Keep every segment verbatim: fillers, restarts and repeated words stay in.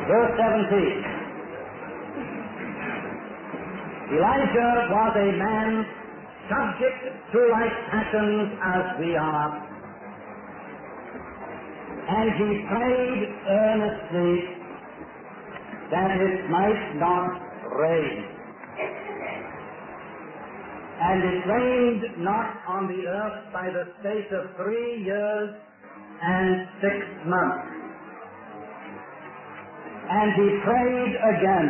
Verse seventeen. Elijah was a man subject to like passions as we are, and he prayed earnestly that it might not rain. And it rained not on the earth by the space of three years and six months. And he prayed again,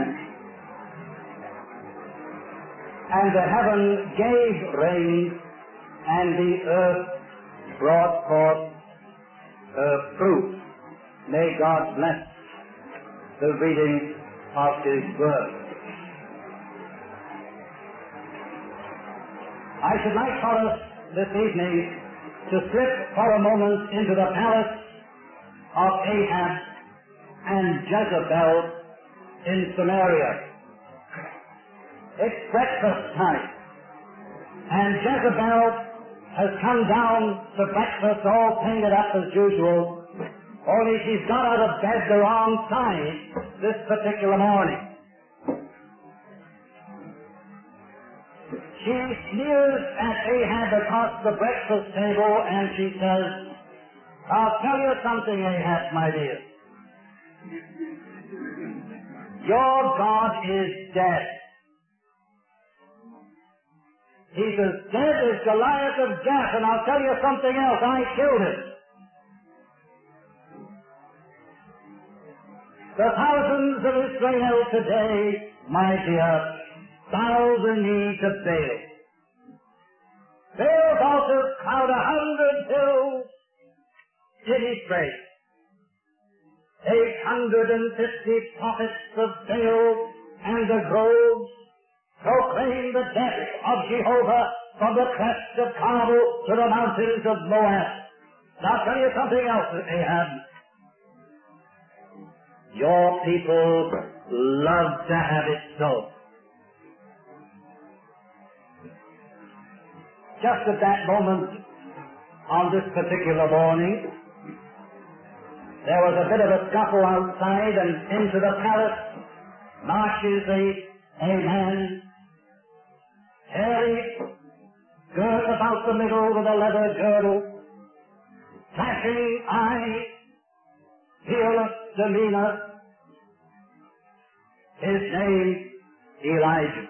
and the heaven gave rain, and the earth brought forth her fruit. May God bless the reading of His Word. I should like for us this evening to slip for a moment into the palace of Ahab and Jezebel in Samaria. It's breakfast time, and Jezebel has come down to breakfast all painted up as usual, only she's got out of bed the wrong side this particular morning. She sneers at Ahab across the breakfast table and she says, "I'll tell you something, Ahab, my dear. Your God is dead. He's as dead as Goliath of Gath, and I'll tell you something else. I killed him. The thousands of Israel today, my dear, bow the knee to Baal. Baal's altars crowd a hundred hills in his praise. Eight hundred and fifty prophets of Baal and the groves proclaim the death of Jehovah from the crest of Carmel to the mountains of Moab. Now I'll tell you something else, Ahab. Your people love to have it so. Just at that moment, on this particular morning, there was a bit of a scuffle outside, and into the palace marches a, a man, hairy, girt about the middle with a leather girdle, flashing eye, fearless demeanor. His name, Elijah.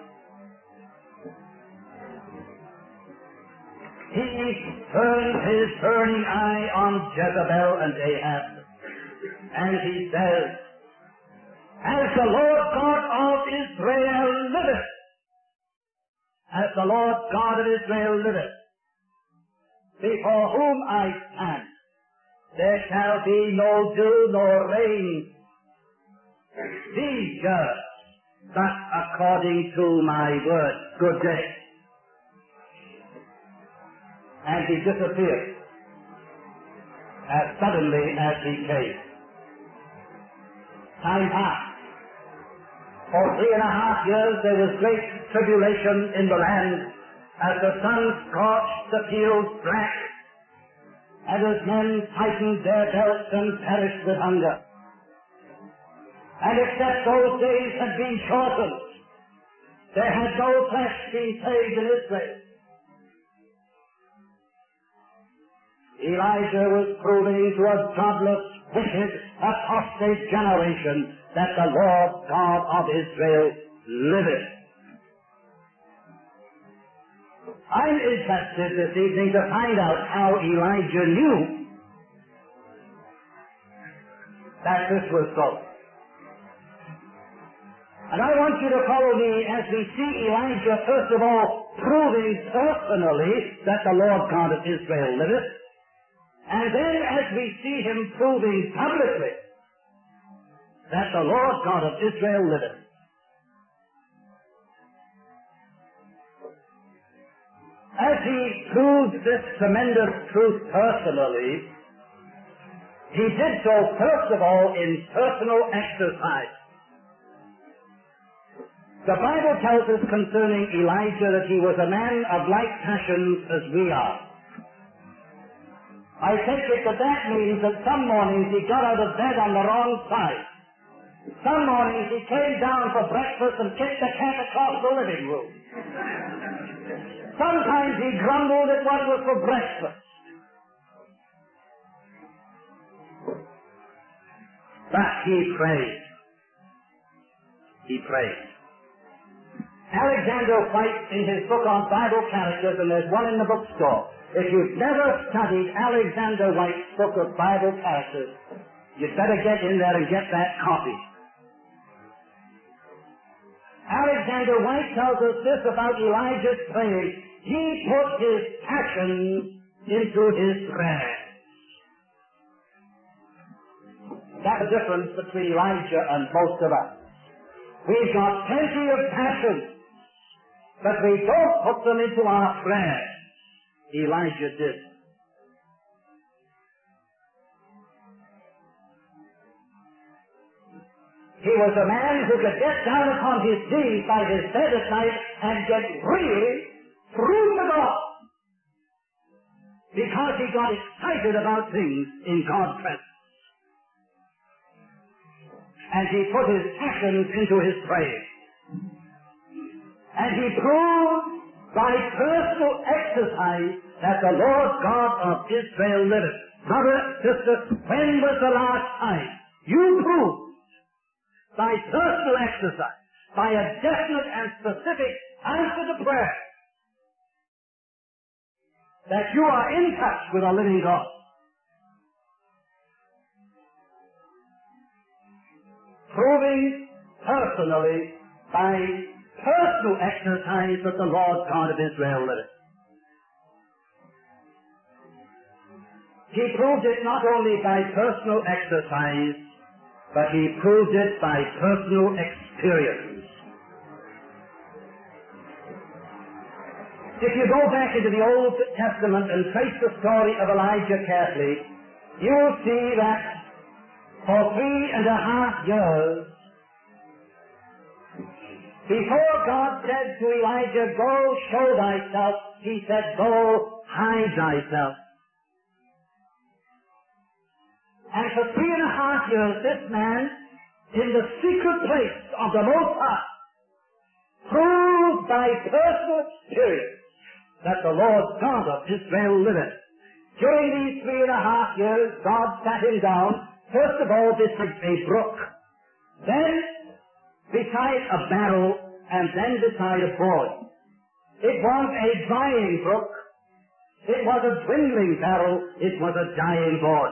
He turned his burning eye on Jezebel and Ahab, and he says, "As the Lord God of Israel liveth, as the Lord God of Israel liveth, before whom I stand, there shall be no dew nor rain these years, but according to my word." Good day. And he disappeared as suddenly as he came. Time passed. For three and a half years there was great tribulation in the land as the sun scorched the fields black and as men tightened their belts and perished with hunger. And except those days had been shortened, there had no flesh been saved in Israel. Elijah was proving to a godless, wicked, apostate generation that the Lord God of Israel liveth. I'm interested this evening to find out how Elijah knew that this was so. And I want you to follow me as we see Elijah, first of all, proving personally that the Lord God of Israel liveth. And then as we see him proving publicly that the Lord God of Israel liveth. As he proved this tremendous truth personally, he did so first of all in personal exercise. The Bible tells us concerning Elijah that he was a man of like passions as we are. I take it that that means that some mornings he got out of bed on the wrong side. Some mornings he came down for breakfast and kicked the cat across the living room. Sometimes he grumbled at what was for breakfast. But he prayed. He prayed. Alexander White, in his book on Bible characters, and there's one in the bookstore. If you've never studied Alexander White's book of Bible characters, you'd better get in there and get that copy. Alexander White tells us this about Elijah's praying. He put his passion into his prayer. That's the difference between Elijah and most of us. We've got plenty of passion, but we don't put them into our prayer. Elijah did. He was a man who could get down upon his knees by his bed at night and get really through to God, because he got excited about things in God's presence. And he put his passions into his praying. And he proved by personal exercise that the Lord God of Israel liveth. Brother, sister, when was the last time you proved by personal exercise, by a definite and specific answer to prayer, that you are in touch with a living God? Proving personally by personal exercise that the Lord God of Israel liveth. He proved it not only by personal exercise, but he proved it by personal experience. If you go back into the Old Testament and trace the story of Elijah carefully, you'll see that for three and a half years, before God said to Elijah, go show thyself, he said, go hide thyself. And for three and a half years, this man, in the secret place of the Most High, proved by personal experience that the Lord God of Israel liveth. During these three and a half years, God sat him down, first of all, beside a brook, then beside a barrel, and then beside a boy. It was a drying brook, it was a dwindling barrel, it was a dying boy.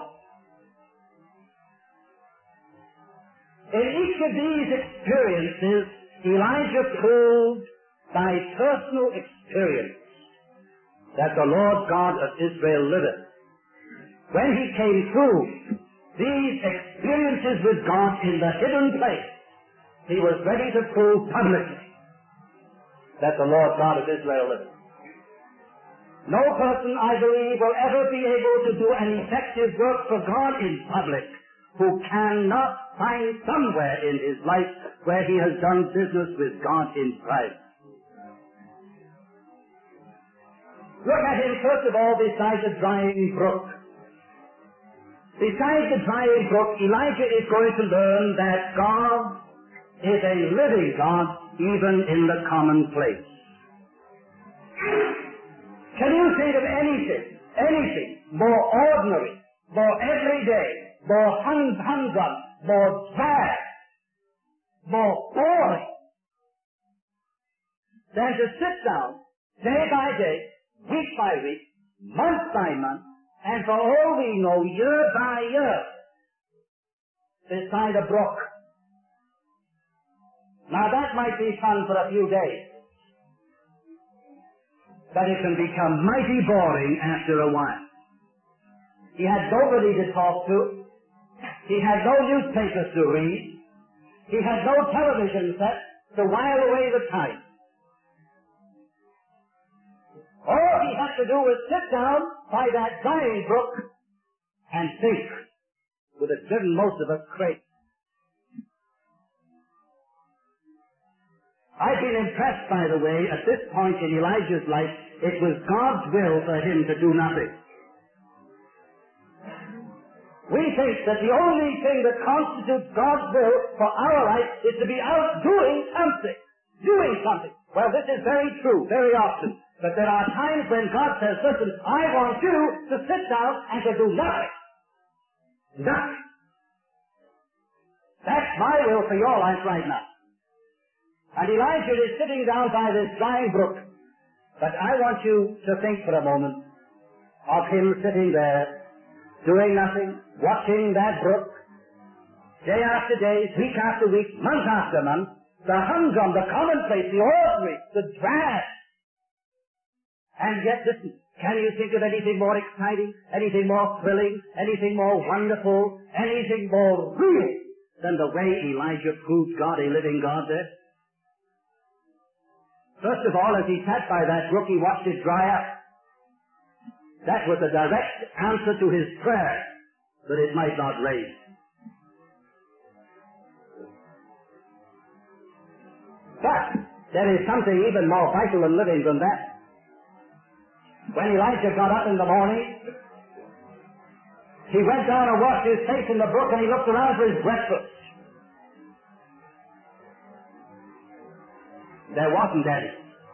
In each of these experiences, Elijah proved by personal experience that the Lord God of Israel liveth. When he came through these experiences with God in the hidden place, he was ready to prove publicly that the Lord God of Israel liveth. No person, I believe, will ever be able to do an effective work for God in public who cannot find somewhere in his life where he has done business with God in private. Look at him, first of all, beside the drying brook. Beside the drying brook, Elijah is going to learn that God is a living God even in the commonplace. Can you think of anything, anything more ordinary, more everyday, more hum- humdrum, more drab, more boring than to sit down day by day, week by week, month by month, and for all we know, year by year, beside a brook? Now that might be fun for a few days, but it can become mighty boring after a while. He had nobody to talk to. He had no newspapers to read. He had no television set to while away the time. All he had to do was sit down by that drying brook and think, would have driven most of us crazy. I've been impressed, by the way, at this point in Elijah's life, it was God's will for him to do nothing. We think that the only thing that constitutes God's will for our life is to be out doing something. Doing something. Well, this is very true, very often. But there are times when God says, listen, I want you to sit down and to do nothing. Nothing. That's my will for your life right now. And Elijah is sitting down by this dry brook. But I want you to think for a moment of him sitting there, doing nothing, watching that brook, day after day, week after week, month after month, the humdrum, the commonplace, the ordinary, the drab. And yet, listen, can you think of anything more exciting, anything more thrilling, anything more wonderful, anything more real than the way Elijah proved God a living God there? First of all, as he sat by that brook, he watched it dry up. That was a direct answer to his prayer that it might not rain. But there is something even more vital and living than that. When Elijah got up in the morning, he went down and washed his face in the brook and he looked around for his breakfast. There wasn't any.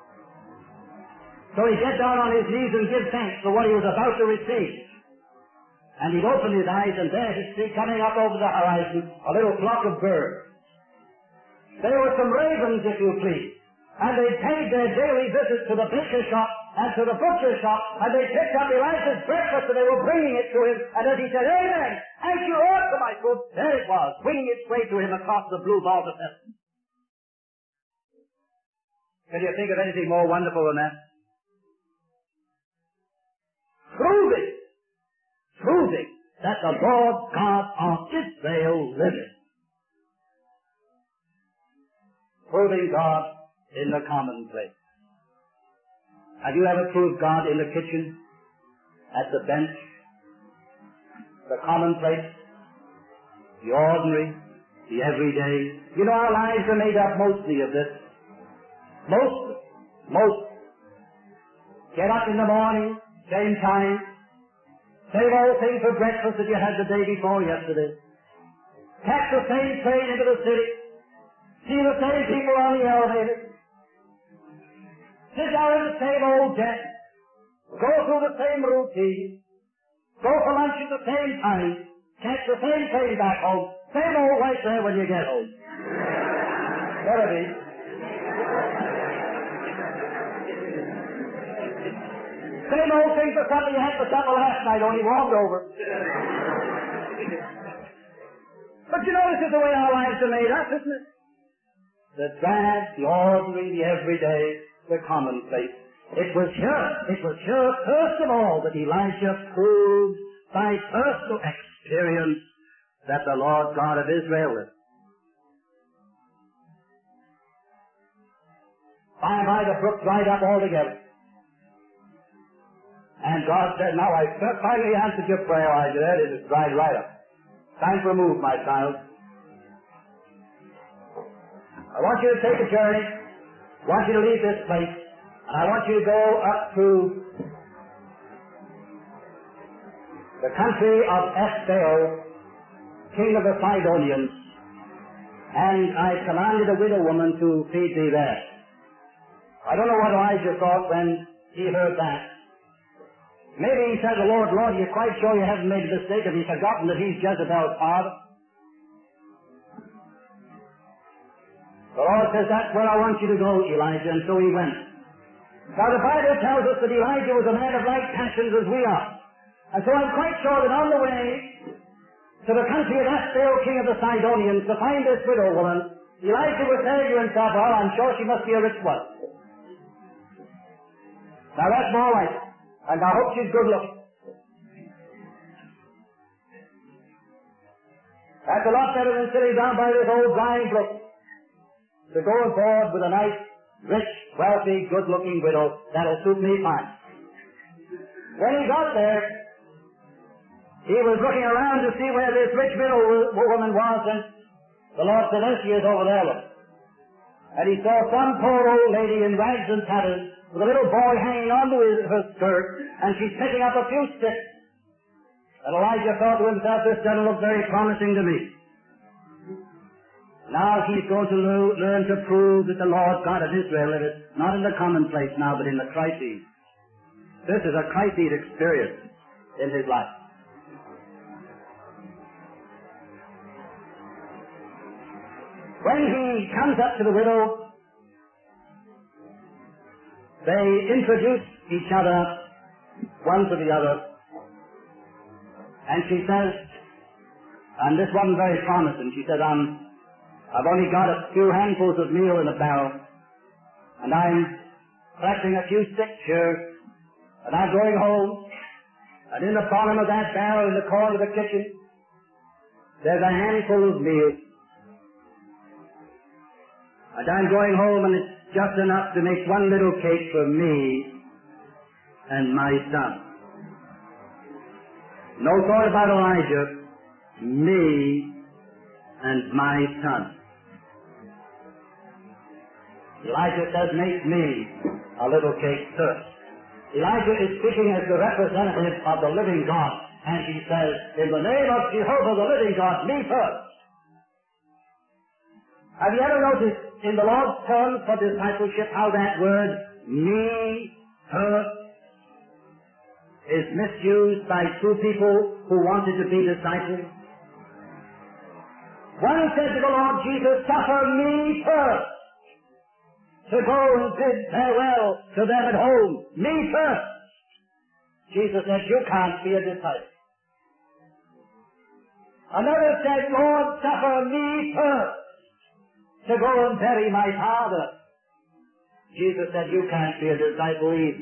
So he'd get down on his knees and give thanks for what he was about to receive. And he'd open his eyes and there he'd see coming up over the horizon a little flock of birds. They were some ravens, if you please. And they paid their daily visit to the baker shop and to the butcher shop, and they picked up Elijah's breakfast and they were bringing it to him. And as he said, amen, thank you, Lord, for my food, there it was, winging its way to him across the blue vault of heaven. Can you think of anything more wonderful than that? Proving, proving that the Lord God of Israel liveth. Proving God in the commonplace. Have you ever proved God in the kitchen, at the bench, the commonplace, the ordinary, the everyday? You know, our lives are made up mostly of this. Mostly. Most. Get up in the morning, same time, same old thing for breakfast that you had the day before yesterday. Catch the same train into the city. See the same people on the elevator. Sit down in the same old desk. Go through the same routine. Go for lunch at the same time. Catch the same train back home. Same old right there when you get home. There it is. Same old thing for supper you had for supper last night, only warmed over. But you know, this is the way our lives are made up, isn't it? The drab, the ordinary, the everyday, the commonplace. It was here, it was here, first of all, that Elijah proved by personal experience that the Lord God of Israel lived. By and by the brook dried up altogether. And God said, now I finally answered your prayer, Elijah. There it is, it's dried right up. Time for a move, my child. I want you to take a journey. I want you to leave this place. And I want you to go up to the country of Esbaal, king of the Sidonians. And I commanded a widow woman to feed thee there. I don't know what Elijah thought when he heard that. Maybe he said to the Lord, Lord, are you quite sure you haven't made a mistake? Have you forgotten that he's Jezebel's father? The Lord says, that's where I want you to go, Elijah, and so he went. Now the Bible tells us that Elijah was a man of like passions as we are. And so I'm quite sure that on the way to the country of Esbaal, king of the Sidonians, to find this widow woman, Elijah was saying to himself, well, I'm sure she must be a rich one. Now that's more like it. And I hope she's good looking. That's a lot better than sitting down by this old blind brook. To go aboard with a nice, rich, wealthy, good-looking widow, that'll suit me fine. When he got there, he was looking around to see where this rich widow woman was, and the Lord said, there she is over there, look. And he saw some poor old lady in rags and tatters, with a little boy hanging onto his, her skirt, and she's picking up a few sticks. And Elijah thought to himself, this doesn't look very promising to me. Now he's going to lo- learn to prove that the Lord God of Israel is not in the commonplace now, but in the crises. This is a crisis experience in his life. When he comes up to the widow, they introduce each other, one to the other, and she says, and this wasn't very promising, she said, um, I've only got a few handfuls of meal in a barrel, and I'm collecting a few sticks here, and I'm going home, and in the bottom of that barrel in the corner of the kitchen, there's a handful of meal. And I'm going home, and it's just enough to make one little cake for me and my son. No thought about Elijah, me and my son. Elijah says, make me a little cake first. Elijah is speaking as the representative of the living God, and he says, in the name of Jehovah the living God, me first. Have you ever noticed in the Lord's terms for discipleship how that word, me first, is misused by two people who wanted to be disciples? One said to the Lord Jesus, suffer me first to go and bid farewell to them at home. Me first. Jesus said, you can't be a disciple. Another said, Lord, suffer me first to go and bury my father. Jesus said, you can't be a disciple either.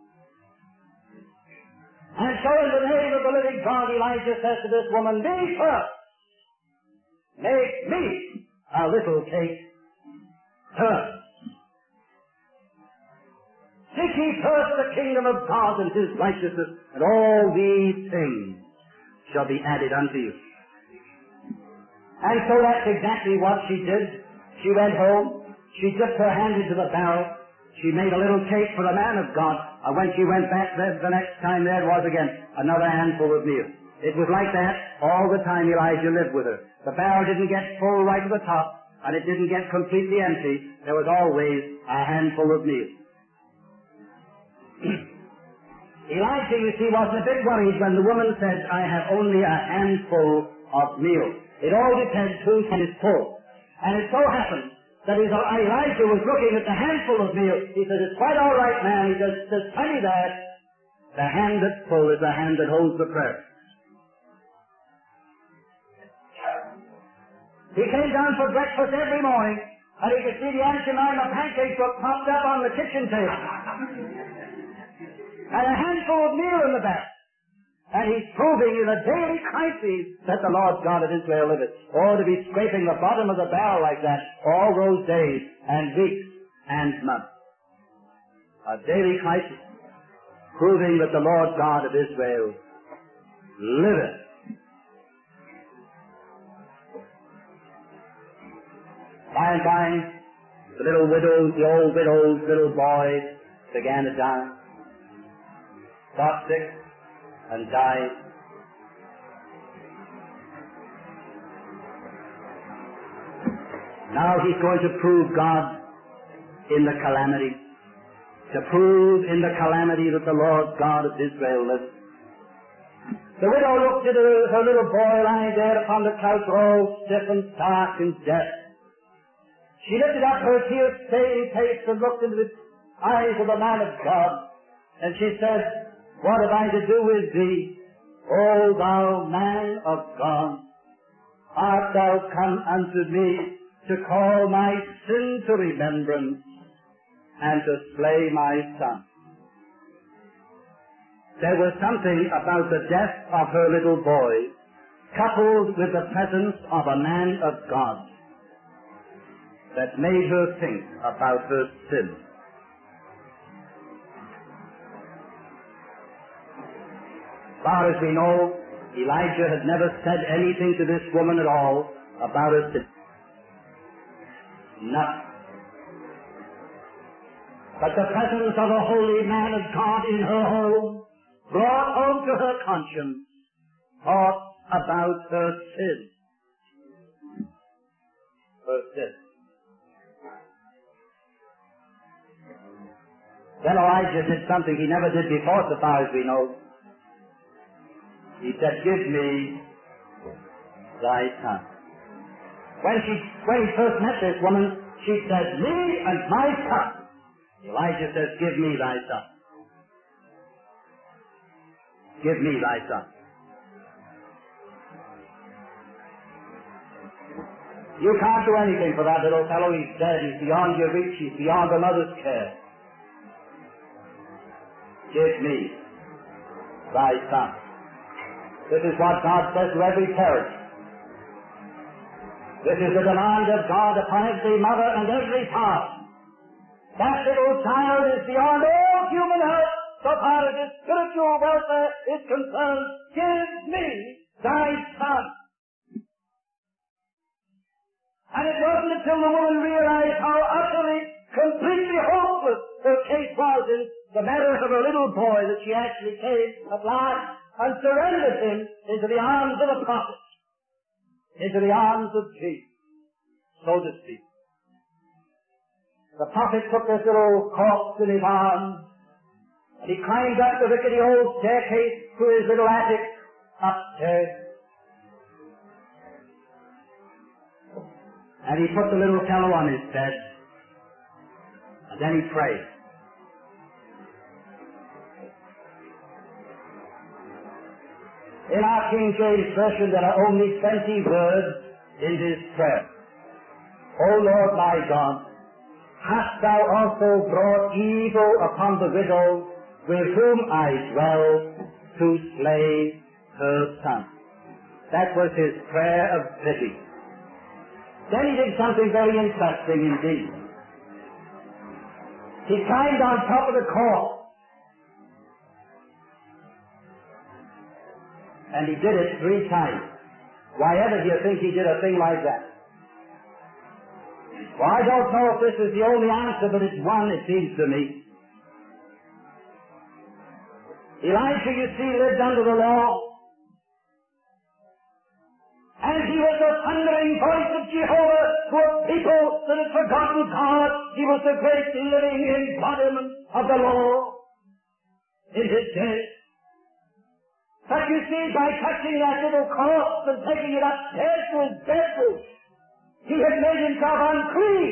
And so in the name of the living God, Elijah says to this woman, me first. Make me a little cake first. Seek ye first the kingdom of God and his righteousness, and all these things shall be added unto you. And so that's exactly what she did. She went home, she dipped her hand into the barrel, she made a little cake for the man of God, and when she went back there the next time, there it was again, another handful of meal. It was like that all the time Elijah lived with her. The barrel didn't get full right to the top, and it didn't get completely empty. There was always a handful of meal. Elijah, you see, wasn't a bit worried when the woman said, I have only a handful of meal. It all depends whose hand is full. And it so happened that as Elijah was looking at the handful of meal, he said, it's quite all right, man. He says, there's plenty there. The hand that's full is the hand that holds the prayer. He came down for breakfast every morning, and he could see the Aunt Jemima pancakes were popped up on the kitchen table. And a handful of meal in the back. And he's proving in a daily crisis that the Lord God of Israel liveth. Or to be scraping the bottom of the barrel like that all those days and weeks and months. A daily crisis. Proving that the Lord God of Israel liveth. By and by, the little widow, the old widow's little boy began to die. Got sick and died. Now he's going to prove God in the calamity. To prove in the calamity that the Lord God of Israel lives. The widow looked at her, her little boy lying there upon the couch, all stiff and stark and dead. She lifted up her tear-stained face and looked into the eyes of the man of God, and she said, what have I to do with thee, O thou man of God? Art thou come unto me to call my sin to remembrance and to slay my son? There was something about the death of her little boy, coupled with the presence of a man of God, that made her think about her sin. As far as we know, Elijah had never said anything to this woman at all about her sin. Nothing. But the presence of a holy man of God in her home brought home to her conscience thought about her sin. Her sin. Then Elijah did something he never did before, so far as we know. He said, give me thy son. When she, when he first met this woman, she said, me and my son. Elijah says, give me thy son. Give me thy son. You can't do anything for that little fellow. He's dead. He's beyond your reach. He's beyond a mother's care. Give me thy son. This is what God says to every parent. This is the demand of God upon every mother and every father. That little child is beyond all human help so far as his spiritual welfare is concerned. Give me thy son. And it wasn't until the woman realized how utterly, completely hopeless her case was in the matter of a little boy that she actually came at last and surrendered him into the arms of a prophet, into the arms of Jesus, so to speak. The prophet took this little corpse in his arms, and he climbed up the rickety old staircase to his little attic upstairs. And he put the little fellow on his bed, and then he prayed. In our King James Version, there are only twenty words in his prayer. O Lord my God, hast thou also brought evil upon the widow with whom I dwell to slay her son? That was his prayer of pity. Then he did something very interesting indeed. He climbed on top of the corpse. And he did it three times. Why ever do you think he did a thing like that? Well, I don't know if this is the only answer, but it's one, it seems to me. Elijah, you see, lived under the law. And he was the thundering voice of Jehovah to a people that had forgotten God. He was the great living embodiment of the law in his day. But you see, by touching that little corpse and taking it upstairs to his bedroom, he had made himself unclean.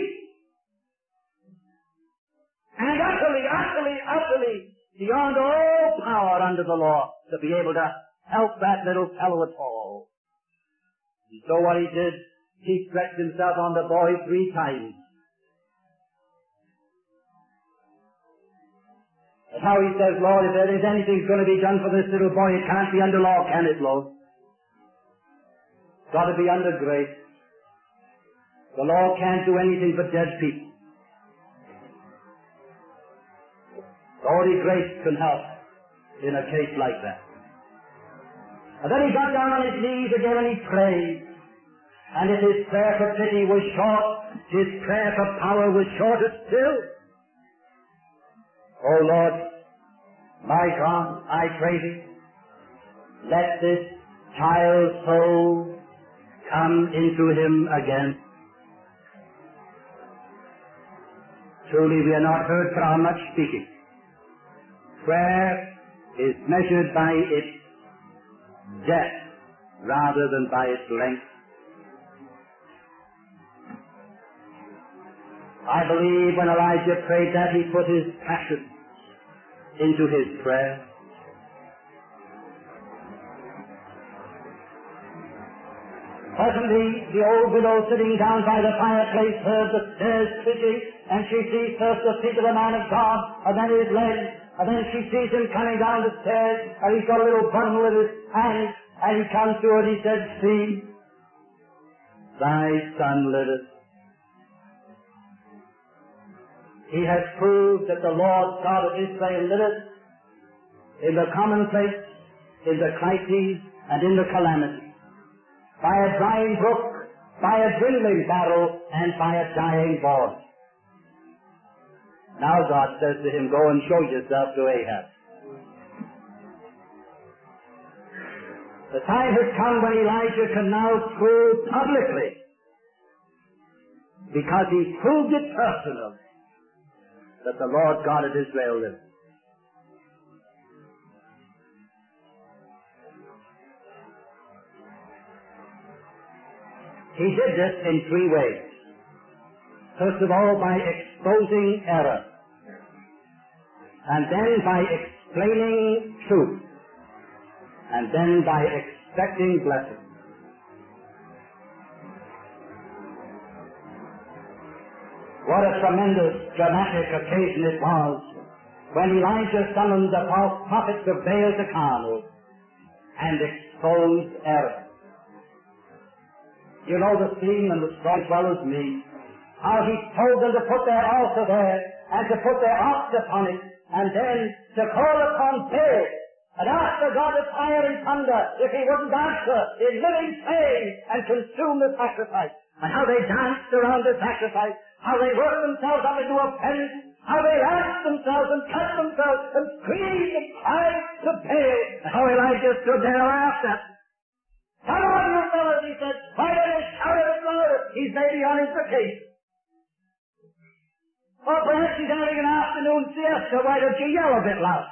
And utterly, utterly, utterly beyond all power under the law to be able to help that little fellow at all. And so what he did, he stretched himself on the boy three times. That's how he says, Lord, if there is anything going to be done for this little boy, it can't be under law, can it, Lord? It's got to be under grace. The law can't do anything for dead people. Only grace can help in a case like that. And then he got down on his knees again and he prayed. And if his prayer for pity was short, his prayer for power was shorter still. Oh Lord, my God, I pray thee, let this child's soul come into him again. Truly we are not heard for our much speaking. Prayer is measured by its depth rather than by its length. I believe when Elijah prayed that, he put his passion into his prayer. Presently, the old widow sitting down by the fireplace heard the stairs creaking, and she sees first the feet of the man of God, and then his legs, and then she sees him coming down the stairs, and he's got a little bundle in his hand, and he comes to her and he said, see, thy son liveth. He has proved that the Lord God of Israel liveth in the commonplace, in the crises, and in the calamity. By a drying brook, by a dwindling barrel, and by a dying boy. Now God says to him, go and show yourself to Ahab. The time has come when Elijah can now prove publicly, because he proved it personally, that the Lord God of Israel lives. He did this in three ways. First of all, by exposing error, and then by explaining truth, and then by expecting blessing. What a tremendous, dramatic occasion it was when Elijah summoned the false prophets of Baal to Carmel and exposed error. You know the scene and the story as well as me, how he told them to put their altar there and to put their ox upon it, and then to call upon Baal and ask the God of fire and thunder if he wouldn't answer in living flame and consume the sacrifice. And how they danced around the sacrifice, how they worked themselves up into a pen, how they laughed themselves and cut themselves and screamed and cried to Baal, and how Elijah stood there and laughed at them. Come on, you fellas, he said, why don't you shout it louder? He's maybe on his vacation. Or perhaps he's having an afternoon siesta, why don't you yell a bit louder?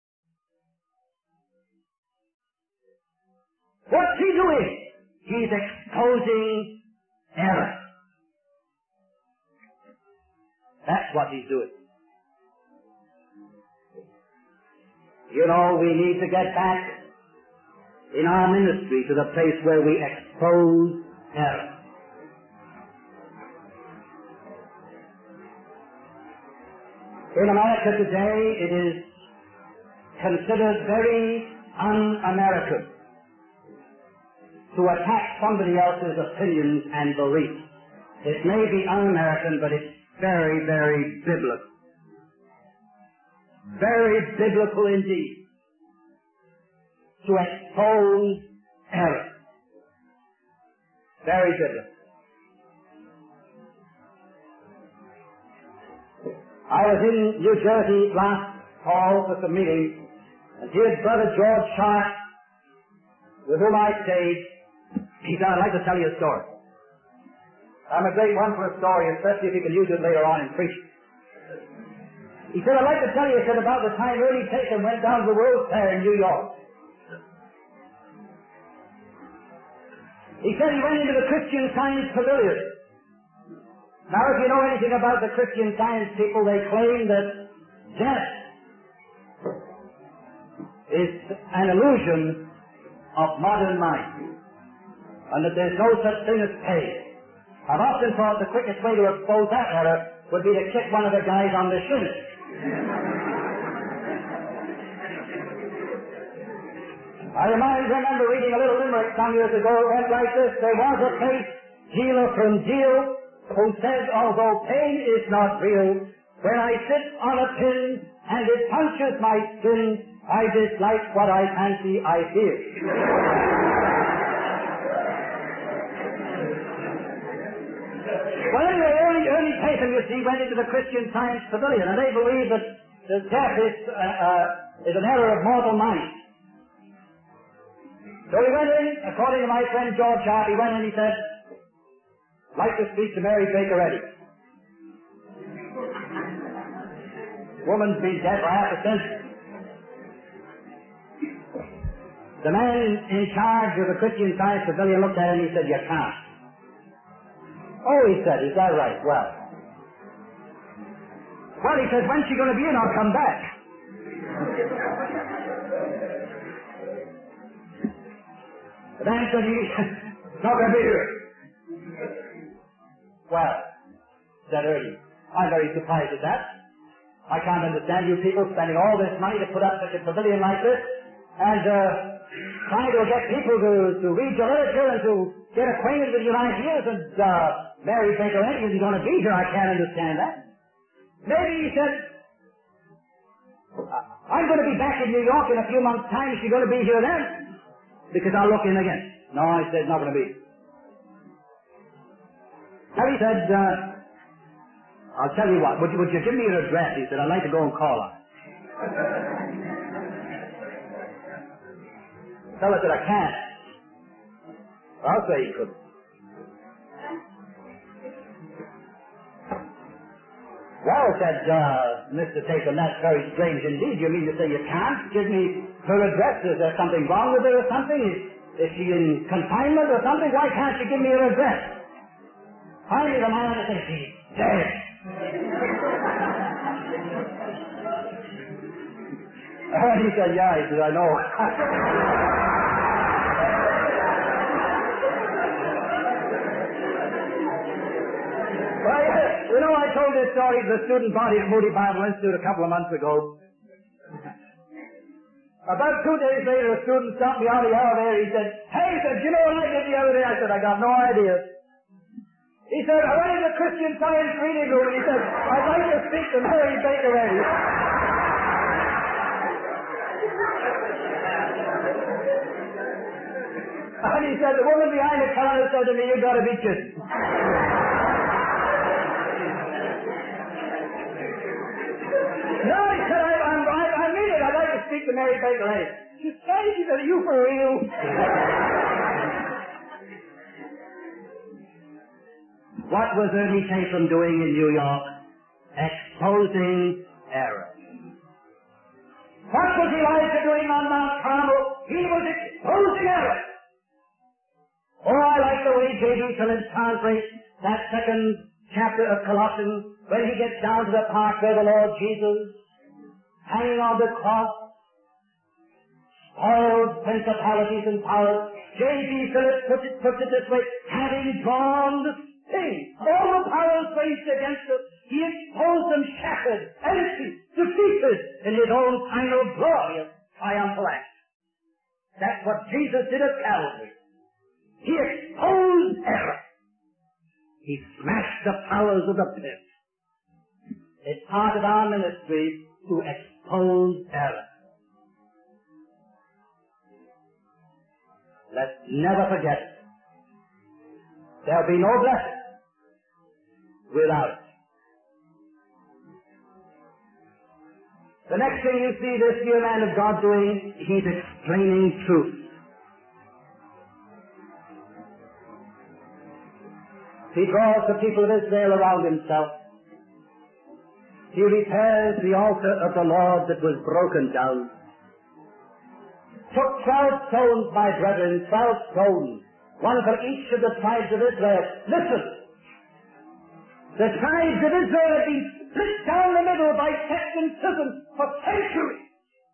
What's he doing? He's exposing error. That's what he's doing. You know, we need to get back in our ministry to the place where we expose error. In America today, it is considered very un-American to attack somebody else's opinions and beliefs. It may be un-American, but it's very, very biblical. Very biblical indeed. To expose error. Very biblical. I was in New Jersey last fall for some meeting, and dear brother George Sharp, with whom I stayed, he said, I'd like to tell you a story. I'm a great one for a story, especially if you can use it later on in preaching. He said, I'd like to tell you, he said, about the time Ernie Tatum went down to the World's Fair in New York. He said he went into the Christian Science Pavilion. Now, if you know anything about the Christian Science people, they claim that death is an illusion of modern mind, and that there's no such thing as pain. I've often thought the quickest way to expose that error would be to kick one of the guys on the shin. I remember reading a little limerick some years ago. It went like this: there was a face dealer from Deal who said, although pain is not real, when I sit on a pin and it punches my skin, I dislike what I fancy I feel. Well, anyway, Ernie, Ernie Tatum, you see, went into the Christian Science Pavilion, and they believe that the death is, uh, uh, is an error of mortal mind. So he went in, according to my friend George Sharp, he went in and he said, I'd like to speak to Mary Baker Eddy. Woman's been dead for half a century. The man in charge of the Christian Science Pavilion looked at him and he said, you can't. Oh, he said, is that right? Well. Well, he says, when's she going to be in? I'll come back. The man said, he's not going to be here. Well, said Ernie, I'm very surprised at that. I can't understand you people spending all this money to put up such a pavilion like this, and uh, trying to get people to, to read your literature and to get acquainted with your ideas, and uh, Mary Baker Eddy isn't going to be here. I can't understand that. Maybe, he said, I'm going to be back in New York in a few months' time. Is she going to be here then? Because I'll look in again. No, I said, not going to be. Now, he said, uh, I'll tell you what, would you, would you give me your address? He said, I'd like to go and call her. The fellow said, I can't. I'll say he couldn't. Well, said uh, Mister Tatum, that's very strange indeed. You mean to say you can't give me her address? Is there something wrong with her or something? Is, is she in confinement or something? Why can't you give me her address? Finally, the man said, she's dead. And he said, yeah, he said, I know. Well, you know, I told this story to the student body at Moody Bible Institute a couple of months ago. About two days later, a student stopped me on the elevator. He said, hey, he said, you know what I did the other day? I said, I got no idea. He said, I went to the Christian Science reading room, and he said, I'd like to speak to Mary Baker Eddy. And he said, the woman behind the counter said to me, you got to be kidding. No, he said, I, I, I, I mean it. I'd like to speak to Mary Baker Eddy. She said, she said, are you for real? What was Ernie Tatum doing in New York? Exposing error. What was Elijah doing on Mount Carmel? He was exposing error. Oh, I like the way J D Phillips translates that second chapter of Colossians when he gets down to the part where the Lord Jesus, hanging on the cross, spoiled principalities and powers. J D Phillips puts it, puts it this way, having drawn the sting, all the powers raised against us, he exposed them shattered, empty, defeated in his own final glorious triumphal act. That's what Jesus did at Calvary. He exposed error. He smashed the powers of the pit. It's part of our ministry to expose error. Let's never forget it. There'll be no blessing without it. The next thing you see this dear man of God doing, he's explaining truth. He draws the people of Israel around himself. He repairs the altar of the Lord that was broken down. Took twelve stones, my brethren, twelve stones, one for each of the tribes of Israel. Listen, the tribes of Israel have been split down the middle by sects and schisms for centuries.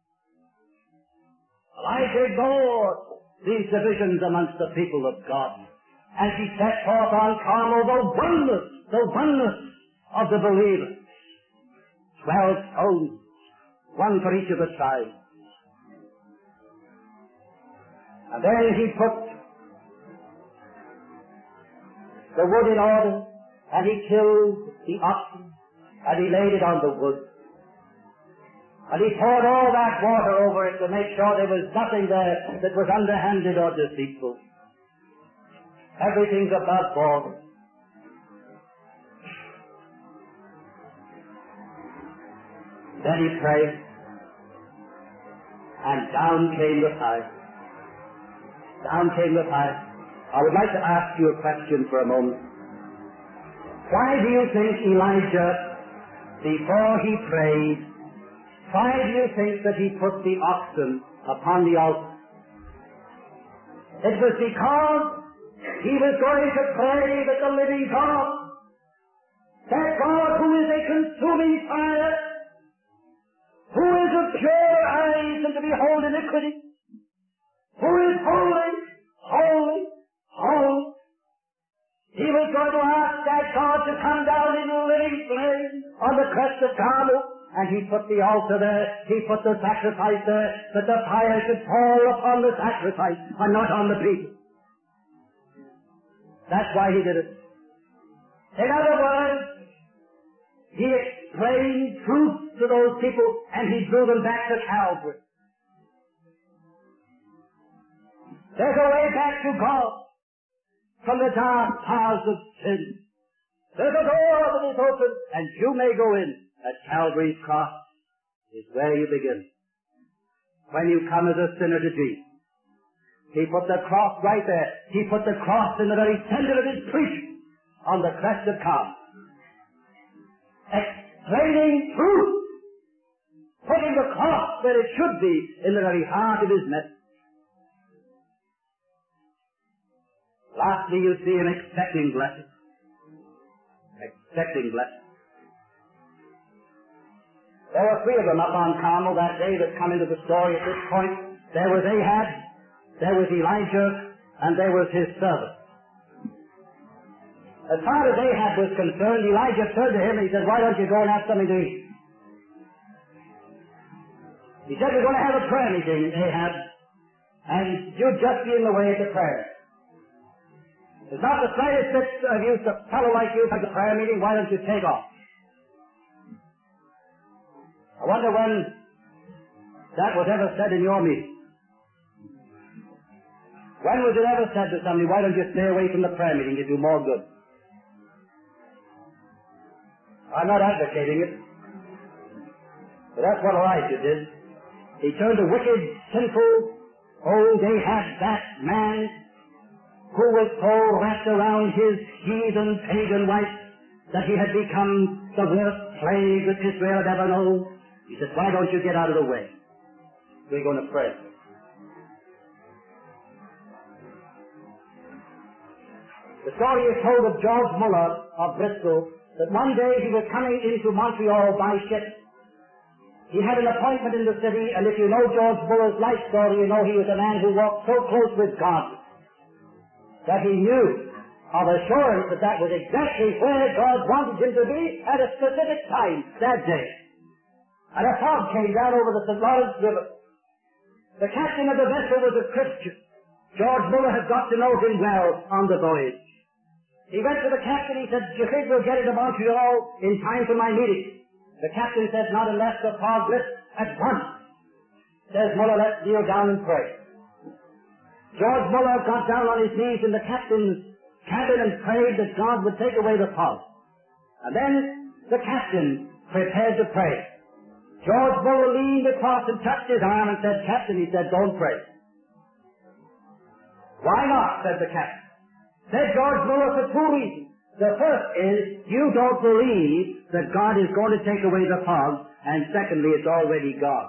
Elijah ignored these divisions amongst the people of God. And he set forth on Carmel the oneness, the oneness of the believers. Twelve stones, one for each of the tribes. And then he put the wood in order, and he killed the oxen, and he laid it on the wood. And he poured all that water over it to make sure there was nothing there that was underhanded or deceitful. Everything's above board. Then he prayed, and down came the fire. Down came the fire. I would like to ask you a question for a moment. Why do you think Elijah, before he prayed, why do you think that he put the oxen upon the altar? It was because he was going to pray that the living God, that God who is a consuming fire, who is of pure eyes and to behold iniquity, who is holy, holy, holy. He was going to ask that God to come down in living flame on the crest of Carmel, and he put the altar there, he put the sacrifice there, that the fire should fall upon the sacrifice and not on the people. That's why he did it. In other words, he explained truth to those people and he drew them back to Calvary. There's a way back to God from the dark paths of sin. There's a door that is open and you may go in. At Calvary's cross is where you begin. When you come as a sinner to Jesus, He put the cross right there. He put the cross in the very center of his preaching on the crest of Calvary. Explaining truth. Putting the cross where it should be in the very heart of his message. Lastly, you see him expecting blessing. Expecting blessing. There were three of them up on Carmel that day that come into the story at this point. There was Ahab, there was Elijah, and there was his servant. As far as Ahab was concerned, Elijah turned to him and he said, why don't you go and have something to eat? He said, we're going to have a prayer meeting, Ahab, and you just be in the way of the prayer. There's not the slightest bit of use a fellow like you at the prayer meeting, why don't you take off? I wonder when that was ever said in your meeting. When was it ever said to somebody, why don't you stay away from the prayer meeting, you do more good? I'm not advocating it, but that's what Elijah did. He turned a wicked, sinful, old Ahab, that man who was so wrapped around his heathen, pagan wife that he had become the worst plague that Israel had ever known. He said, why don't you get out of the way? We're going to pray. The story is told of George Muller of Bristol, that one day he was coming into Montreal by ship. He had an appointment in the city, and if you know George Muller's life story, you know he was a man who walked so close with God that he knew of assurance that that was exactly where God wanted him to be at a specific time that day. And a fog came down over the Saint Lawrence River. The captain of the vessel was a Christian. George Muller had got to know him well on the voyage. He went to the captain, he said, do you think we'll get into Montreal in time for my meeting? The captain said, not unless the fog lifts at once. Says Muller, let's kneel down and pray. George Muller got down on his knees in the captain's cabin and prayed that God would take away the fog. And then the captain prepared to pray. George Muller leaned across and touched his arm and said, Captain, he said, don't pray. Why not? Said the captain. Said George Muller for two reasons. The first is, you don't believe that God is going to take away the fog, and secondly, it's already God.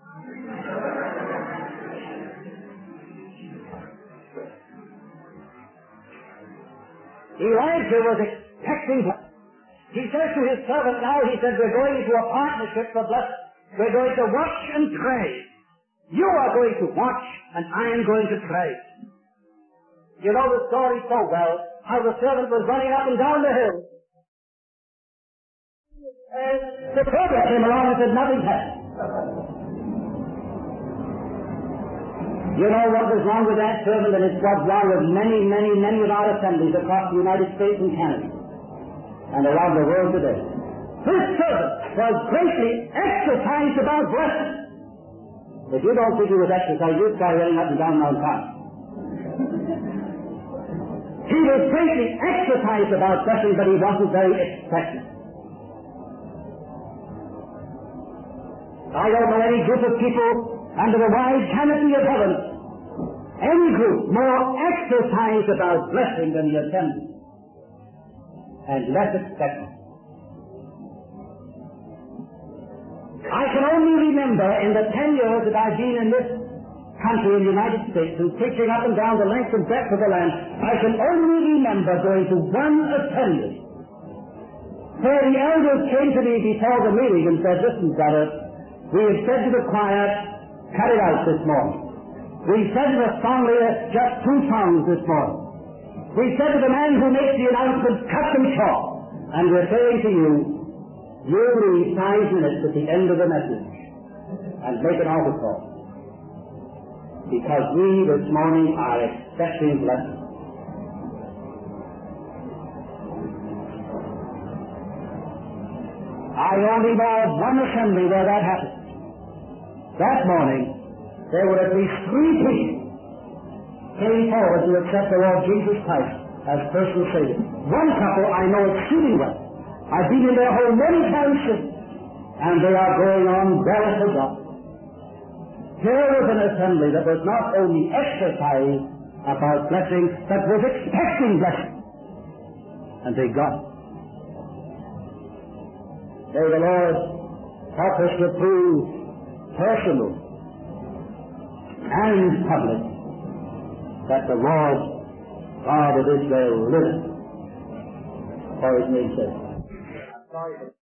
Elijah was expecting blessing. He says to his servant now, he said, we're going into a partnership for blessing. We're going to watch and pray. You are going to watch, and I am going to pray. You know the story so well, how the servant was running up and down the hill. And the servant came along and said, nothing happened. You know what was wrong with that servant, and it's what's wrong with many, many, many of our assemblies across the United States and Canada, and around the world today. This servant was greatly exercised about blessing. If you don't think he was exercised, you try running up and down Mount Carmel. He was greatly exercised about blessing, but he wasn't very expectant. I don't know any group of people under the wide canopy of heaven, any group more exercised about blessing than the assembly, and less expectant. I can only remember in the ten years that I've been in this country in the United States and preaching up and down the length and breadth of the land, I can only remember going to one assembly where the elders came to me before the meeting and said, listen, brother, we have said to the choir, cut it out this morning. We said to the song leader, just two songs this morning. We said to the man who makes the announcement, cut them short. And we're saying to you, you leave five minutes at the end of the message and make an altar call. Because we this morning are expecting blessing. I only know of one assembly where that happened. That morning, there were at least three people came forward to accept the Lord Jesus Christ as personal Savior. One couple I know exceedingly well. I've been in their home many times since, and they are going on well for God. Here was an assembly that was not only exercised about blessing, but was expecting blessing. And they got it. May the Lord help us to prove personal and public that the Lord God of Israel liveth for his name's sake.